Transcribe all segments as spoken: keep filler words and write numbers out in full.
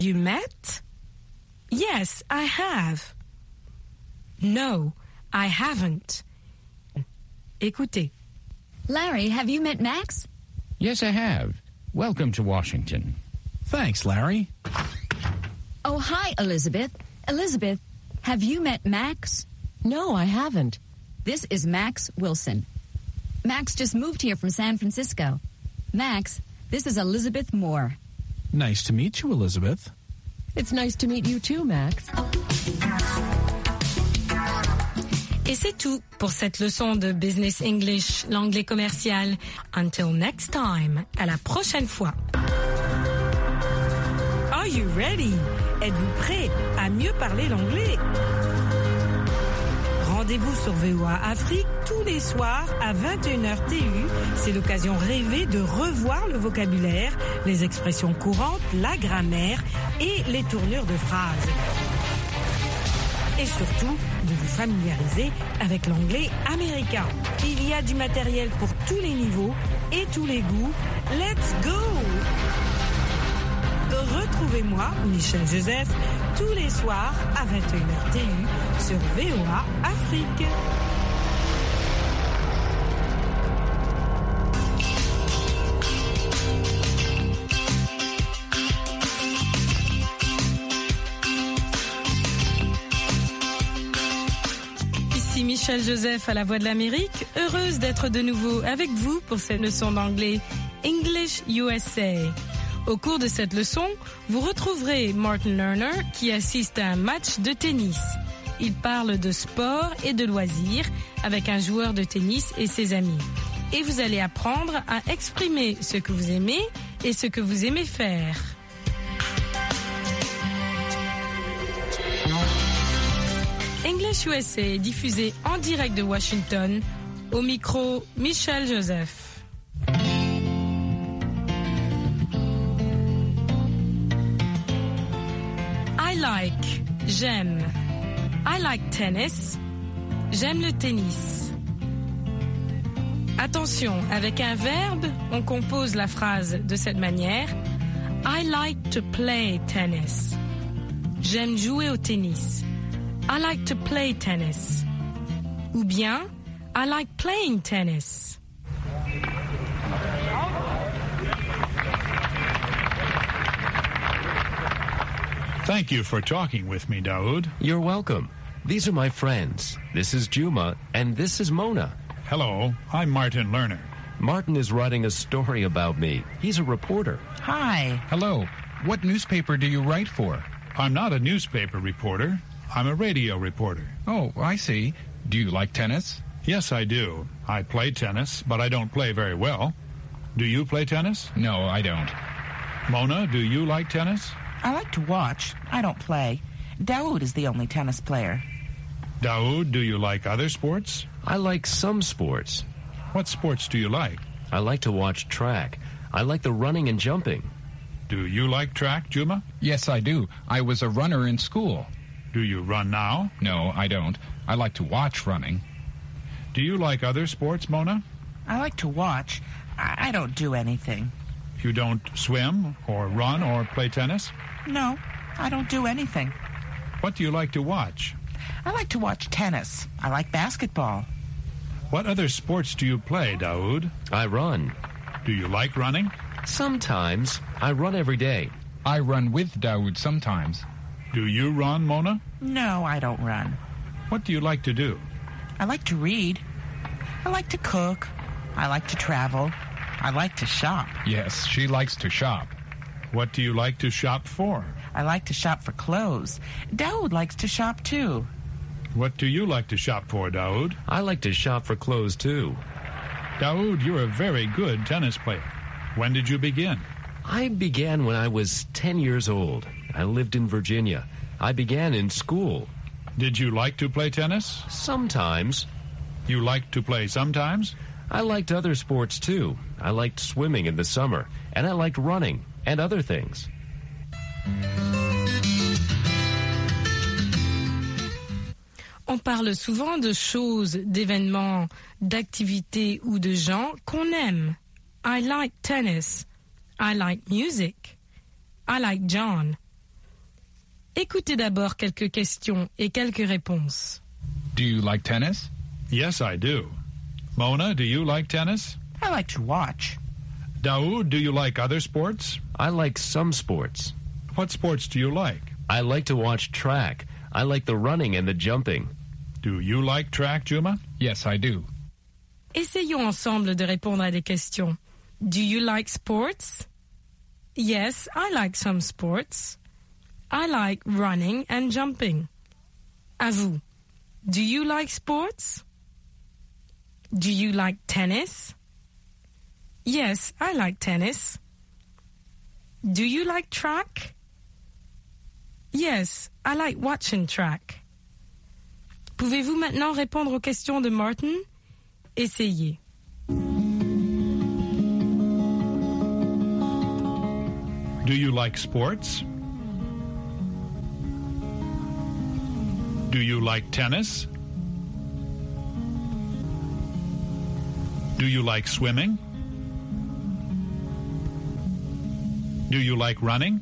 You met? Yes, I have. No, I haven't. Écoutez. Larry, have you met Max? Yes, I have. Welcome to Washington. Thanks, Larry. Oh, hi, Elizabeth. Elizabeth, have you met Max? No, I haven't. This is Max Wilson. Max just moved here from San Francisco. Max, this is Elizabeth Moore. Nice to meet you, Elizabeth. It's nice to meet you too, Max. Et c'est tout pour cette leçon de Business English, l'anglais commercial. Until next time, à la prochaine fois. Are you ready? Êtes-vous prêt à mieux parler l'anglais? Rendez-vous sur V O A Afrique tous les soirs à vingt et une heures T U. C'est l'occasion rêvée de revoir le vocabulaire, les expressions courantes, la grammaire et les tournures de phrases. Et surtout, de vous familiariser avec l'anglais américain. Il y a du matériel pour tous les niveaux et tous les goûts. Let's go! Retrouvez-moi, Michel Joseph, tous les soirs à vingt et une heures T U sur V O A Afrique. Ici Michel Joseph à la Voix de l'Amérique, heureuse d'être de nouveau avec vous pour cette leçon d'anglais English U S A. Au cours de cette leçon, vous retrouverez Martin Lerner qui assiste à un match de tennis. Il parle de sport et de loisirs avec un joueur de tennis et ses amis. Et vous allez apprendre à exprimer ce que vous aimez et ce que vous aimez faire. English U S A est diffusé en direct de Washington. Au micro, Michel Joseph. I like, j'aime. I like tennis. J'aime le tennis. Attention, avec un verbe, on compose la phrase de cette manière. I like to play tennis. J'aime jouer au tennis. I like to play tennis. Ou bien, I like playing tennis. Thank you for talking with me, Daoud. You're welcome. These are my friends. This is Juma, and this is Mona. Hello, I'm Martin Lerner. Martin is writing a story about me. He's a reporter. Hi. Hello. What newspaper do you write for? I'm not a newspaper reporter. I'm a radio reporter. Oh, I see. Do you like tennis? Yes, I do. I play tennis, but I don't play very well. Do you play tennis? No, I don't. Mona, do you like tennis? I like to watch. I don't play. Daoud is the only tennis player. Daoud, do you like other sports? I like some sports. What sports do you like? I like to watch track. I like the running and jumping. Do you like track, Juma? Yes, I do. I was a runner in school. Do you run now? No, I don't. I like to watch running. Do you like other sports, Mona? I like to watch. I, I don't do anything. You don't swim or run or play tennis? No, I don't do anything. What do you like to watch? I like to watch tennis. I like basketball. What other sports do you play, Daoud? I run. Do you like running? Sometimes. I run every day. I run with Daoud sometimes. Do you run, Mona? No, I don't run. What do you like to do? I like to read. I like to cook. I like to travel. I like to shop. Yes, she likes to shop. What do you like to shop for? I like to shop for clothes. Daoud likes to shop too. What do you like to shop for, Daoud? I like to shop for clothes too. Daoud, you're a very good tennis player. When did you begin? I began when I was ten years old. I lived in Virginia. I began in school. Did you like to play tennis? Sometimes. You liked to play sometimes? I liked other sports too. I liked swimming in the summer, and I liked running and other things. On parle souvent de choses, d'événements, d'activités ou de gens qu'on aime. I like tennis. I like music. I like John. Écoutez d'abord quelques questions et quelques réponses. Do you like tennis? Yes, I do. Mona, do you like tennis? I like to watch. Daoud, do you like other sports? I like some sports. What sports do you like? I like to watch track. I like the running and the jumping. Do you like track, Juma? Yes, I do. Essayons ensemble de répondre à des questions. Do you like sports? Yes, I like some sports. I like running and jumping. À vous. Do you like sports? Do you like tennis? Yes, I like tennis. Do you like track? Yes, I like watching track. Pouvez-vous maintenant répondre aux questions de Martin? Essayez. Do you like sports? Do you like tennis? Do you like swimming? Do you like running?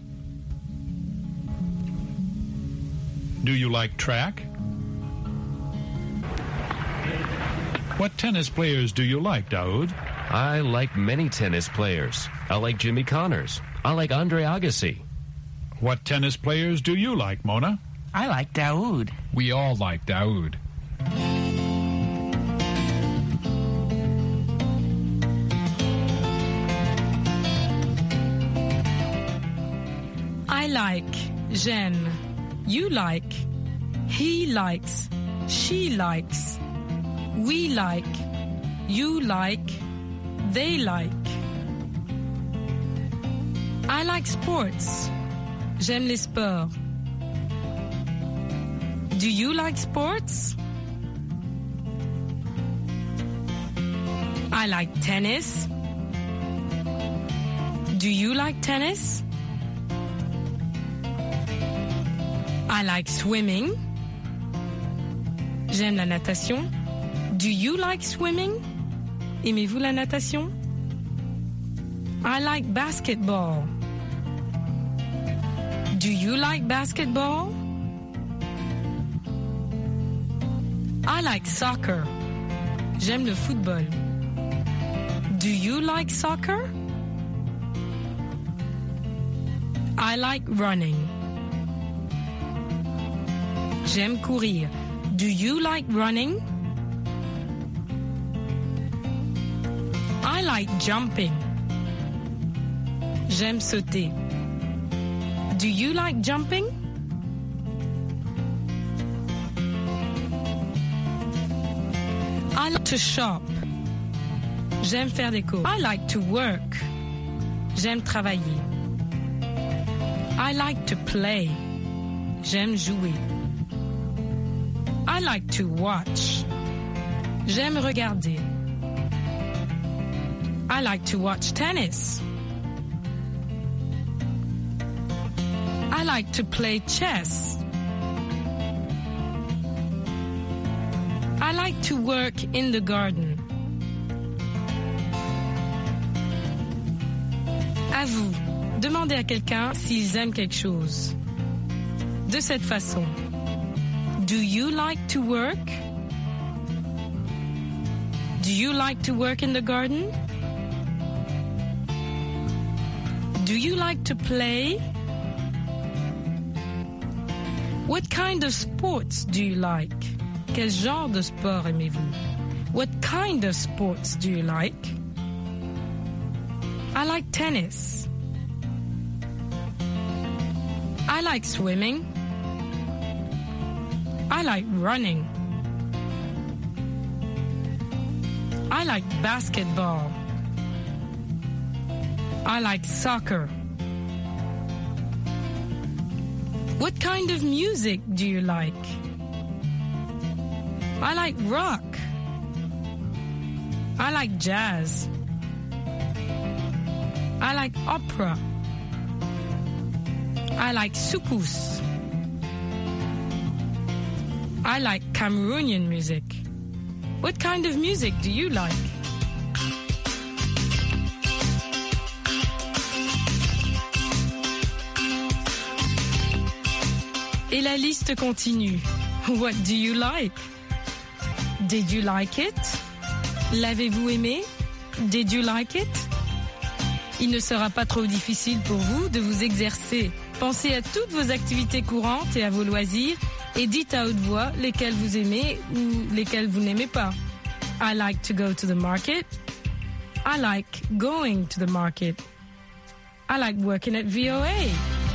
Do you like track? What tennis players do you like, Daoud? I like many tennis players. I like Jimmy Connors. I like Andre Agassi. What tennis players do you like, Mona? I like Daoud. We all like Daoud. I like, j'aime. You like. He likes. She likes. We like. You like. They like. I like sports. J'aime les sports. Do you like sports? I like tennis. Do you like tennis? I like swimming. J'aime la natation. Do you like swimming? Aimez-vous la natation? I like basketball. Do you like basketball? I like soccer. J'aime le football. Do you like soccer? I like running. J'aime courir. Do you like running? I like jumping. J'aime sauter. Do you like jumping? I like to shop. J'aime faire des courses. I like to work. J'aime travailler. I like to play. J'aime jouer. I like to watch. J'aime regarder. I like to watch tennis. I like to play chess. I like to work in the garden. À vous, demandez à quelqu'un s'ils aiment quelque chose. De cette façon. Do you like to work? Do you like to work in the garden? Do you like to play? What kind of sports do you like? Quel genre de sport aimez-vous? What kind of sports do you like? I like tennis. I like swimming. I like running. I like basketball. I like soccer. What kind of music do you like? I like rock. I like jazz. I like opera. I like soukous. I like Cameroonian music. What kind of music do you like? Et la liste continue. What do you like? Did you like it? L'avez-vous aimé? Did you like it? Il ne sera pas trop difficile pour vous de vous exercer. Pensez à toutes vos activités courantes et à vos loisirs et dites à haute voix lesquelles vous aimez ou lesquelles vous n'aimez pas. I like to go to the market. I like going to the market. I like working at V O A.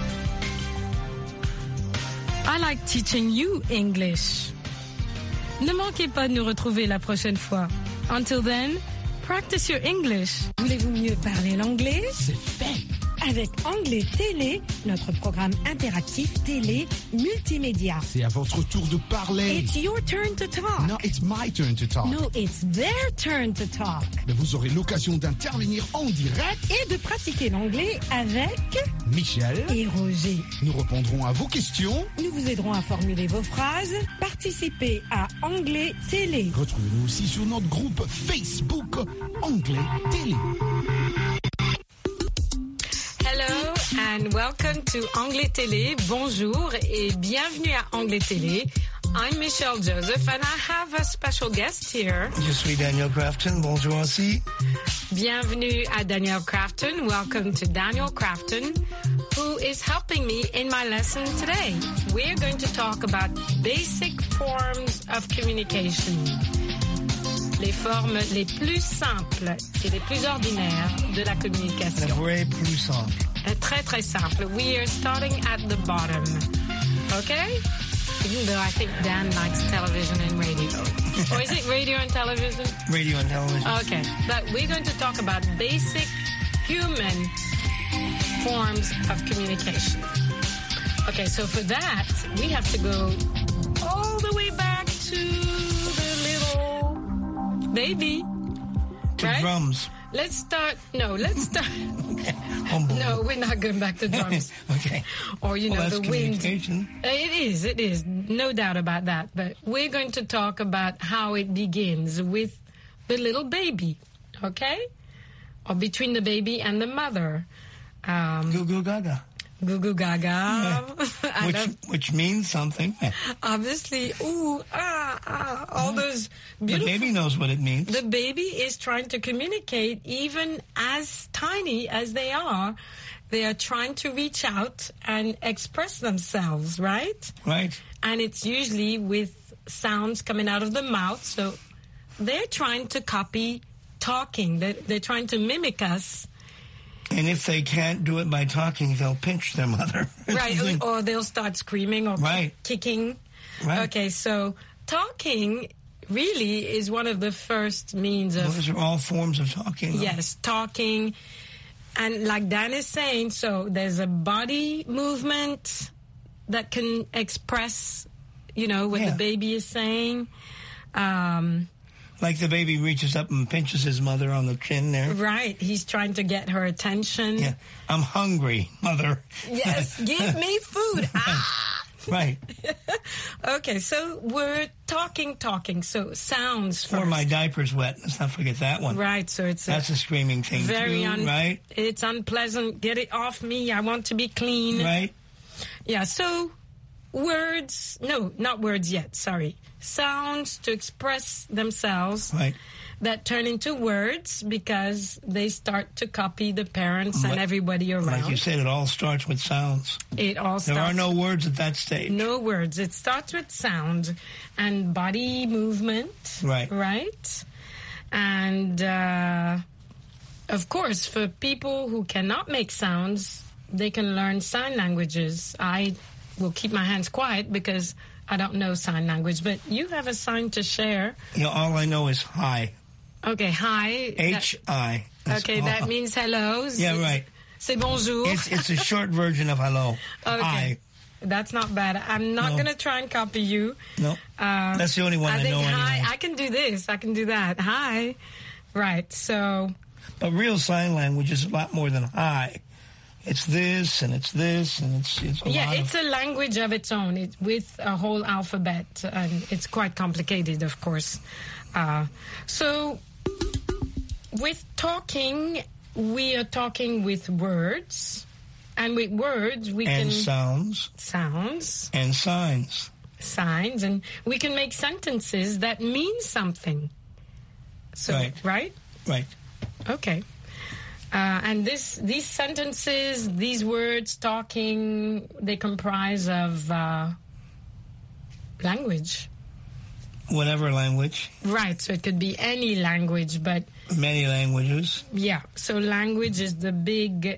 I like teaching you English. Ne manquez pas de nous retrouver la prochaine fois. Until then, practice your English. Voulez-vous mieux parler l'anglais? C'est fait. Avec Anglais Télé, notre programme interactif télé multimédia. C'est à votre tour de parler. It's your turn to talk. No, it's my turn to talk. No, it's their turn to talk. Mais vous aurez l'occasion d'intervenir en direct et de pratiquer l'anglais avec Michel et Roger. Nous répondrons à vos questions. Nous vous aiderons à formuler vos phrases. Participez à Anglais Télé. Retrouvez-nous aussi sur notre groupe Facebook Anglais Télé. Hello and welcome to Anglais Télé. Bonjour et bienvenue à Anglais Télé. I'm Michelle Joseph and I have a special guest here. Je suis Daniel Crafton. Bonjour aussi. Bienvenue à Daniel Crafton. Welcome to Daniel Crafton, who is helping me in my lesson today. We're going to talk about basic forms of communication. Les formes les plus simples et les plus ordinaires de la communication. La vraie plus simple. Très très simple. We are starting at the bottom. Okay? Even though I think Dan likes television and radio. Or is it radio and television? Radio and television. Okay. But we're going to talk about basic human forms of communication. Okay, so for that, we have to go all the way back to the little baby. To right? drums. Let's start. No, let's start. Oh, no, we're not going back to drums. Okay. Or, you well, know, that's the wind. communication. It is, it is. No doubt about that. But we're going to talk about how it begins with the little baby. Okay? Or between the baby and the mother. Um, Goo goo gaga. Goo goo gaga. Yeah. Which, which means something. Obviously, ooh, ah, ah, all those beautiful... The baby knows what it means. The baby is trying to communicate, even as tiny as they are. They are trying to reach out and express themselves, right? Right. And it's usually with sounds coming out of the mouth. So they're trying to copy talking. They're, they're trying to mimic us. And if they can't do it by talking, they'll pinch their mother. Right, or, or they'll start screaming or right. kicking. Right. Okay, so talking really is one of the first means of... Those are all forms of talking. Though. Yes, talking. And like Dan is saying, so there's a body movement that can express, you know, what yeah. the baby is saying. Um... Like the baby reaches up and pinches his mother on the chin there. Right. He's trying to get her attention. Yeah. I'm hungry, mother. Yes. Give me food. Ah! Right. Okay. So we're talking, talking. So sounds first. Or my diaper's wet. Let's not forget that one. Right. So it's That's a, a screaming thing very too, un- right? It's unpleasant. Get it off me. I want to be clean. Right. Yeah. So words. No, not words yet. Sorry. Sounds to express themselves right. that turn into words because they start to copy the parents but, and everybody around. Like you said, it all starts with sounds. It all starts. There are no words at that stage. No words. It starts with sound and body movement. Right. Right. And, uh, of course, for people who cannot make sounds, they can learn sign languages. I will keep my hands quiet because I don't know sign language, but you have a sign to share. Yeah, all I know is hi. Okay, hi. H I. Okay, all. That means hello. Yeah, right. C'est bonjour. It's, it's a short version of hello. Okay. Hi. That's not bad. I'm not no. going to try and copy you. No. Uh, That's the only one I, I think know. Hi. Anyway. I can do this. I can do that. Hi. Right. So. But real sign language is a lot more than hi. It's this, and it's this, and it's... it's a yeah, lot it's of... a language of its own, it, with a whole alphabet, and it's quite complicated, of course. Uh, so, with talking, we are talking with words, And with words, we and can... sounds. Sounds. And signs. Signs. And we can make sentences that mean something. So, right. Right? Right. Okay. Uh, and this, these sentences, these words, talking, they comprise of uh, language. Whatever language. Right, so it could be any language, but... Many languages. Yeah, so language is the big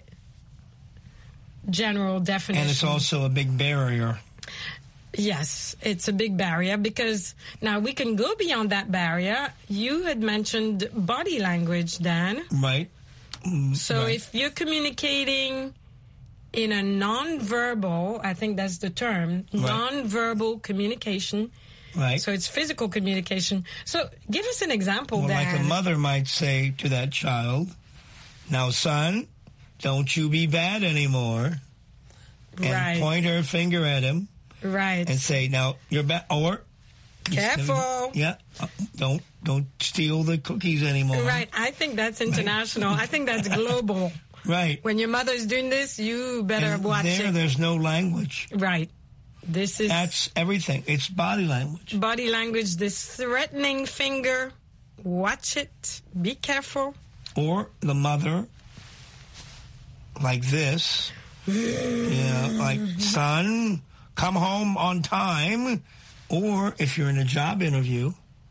general definition. And it's also a big barrier. Yes, it's a big barrier because now we can go beyond that barrier. You had mentioned body language, Dan. Right. So right. if you're communicating in a non-verbal, I think that's the term, right. non-verbal communication. Right. So it's physical communication. So give us an example, well, Dan. Like a mother might say to that child, now, son, don't you be bad anymore. And right. point her finger at him. Right. And say, now, you're bad. Or... Careful. Yeah. Uh, don't don't steal the cookies anymore. Right. I think that's international. Right. I think that's global. Right. When your mother's doing this, you better and watch there, it. There's no language. Right. This is... That's everything. It's body language. Body language, this threatening finger. Watch it. Be careful. Or the mother, like this. Yeah, like, son, come home on time. Or if you're in a job interview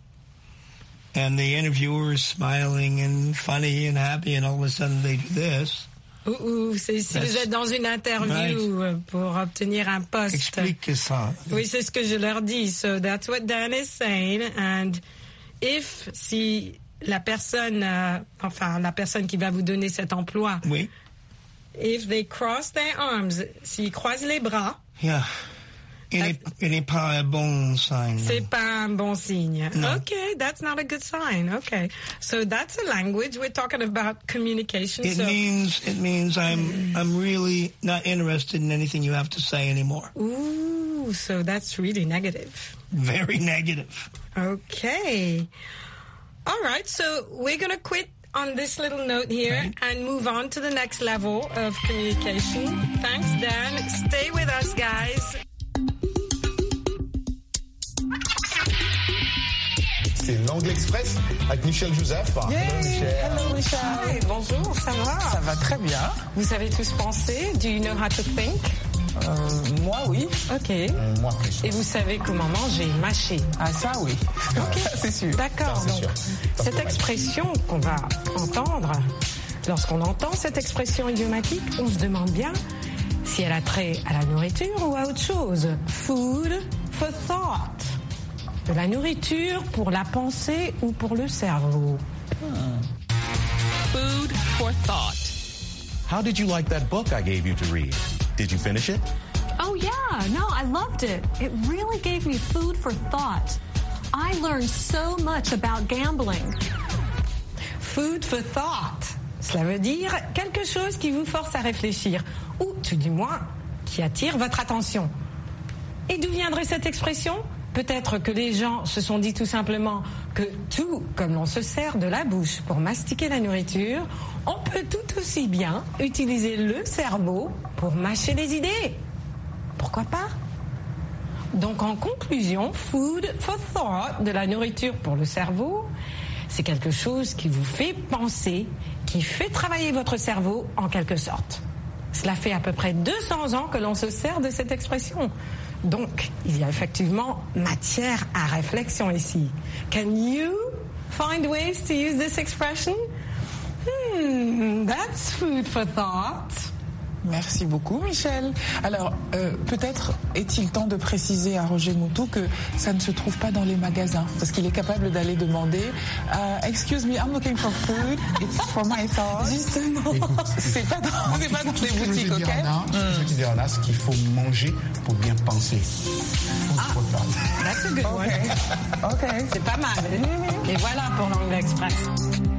and the interviewer is smiling and funny and happy and all of a sudden they do this. Ouh, ouh, c'est, si vous êtes dans une interview right. pour obtenir un poste. Explique ça. Oui, c'est ce que je leur dis. So that's what Dan is saying. And if, si la personne, euh, enfin, la personne qui va vous donner cet emploi, oui. if they cross their arms, s'ils croisent les bras, yeah. Il n'est pas un bon signe. C'est pas un bon signe. No. Okay, that's not a good sign. Okay, so that's a language. We're talking about communication. It so. means it means I'm I'm really not interested in anything you have to say anymore. Ooh, so that's really negative. Very negative. Okay. All right, so we're gonna quit on this little note here right. and move on to the next level of communication. Thanks, Dan. Stay with us, guys. C'est l'Anglais Express avec Michel Joseph. Yeah. Hello Michel. Hello Michel. Hi, bonjour, ça va? Ça va très bien. Vous savez tous penser? Do you know how to think? Euh, moi, oui. Ok. Euh, moi, plus. Et vous savez comment manger, mâcher? Ah, ça, oui. Ok, ça, c'est sûr. D'accord. Ça, c'est Donc, sûr. cette expression qu'on va entendre, lorsqu'on entend cette expression idiomatique, on se demande bien si elle a trait à la nourriture ou à autre chose. Food for thought. De la nourriture pour la pensée ou pour le cerveau. Hmm. Food for thought. How did you like that book I gave you to read? Did you finish it? Oh, yeah. No, I loved it. It really gave me food for thought. I learned so much about gambling. Food for thought. Cela veut dire quelque chose qui vous force à réfléchir, ou tout du moins, qui attire votre attention. Et d'où viendrait cette expression ? Peut-être que les gens se sont dit tout simplement que tout comme l'on se sert de la bouche pour mastiquer la nourriture, on peut tout aussi bien utiliser le cerveau pour mâcher les idées. Pourquoi pas ? Donc en conclusion, food for thought, de la nourriture pour le cerveau, c'est quelque chose qui vous fait penser, qui fait travailler votre cerveau en quelque sorte. Cela fait à peu près deux cents ans que l'on se sert de cette expression. Donc, il y a effectivement matière à réflexion ici. Can you find ways to use this expression? Hmm, that's food for thought. Merci beaucoup, Michel. Alors, euh, peut-être est-il temps de préciser à Roger Moutou que ça ne se trouve pas dans les magasins, parce qu'il est capable d'aller demander uh, « Excuse me, I'm looking for food. It's for my thoughts. » Justement. C'est pas dans, c'est pas dans les boutiques, ok? Ce que je veux dire là, c'est qu'il faut manger pour bien penser. Ah, that's a good one. Ok. Okay. C'est pas mal. Et voilà pour l'Anglais Express.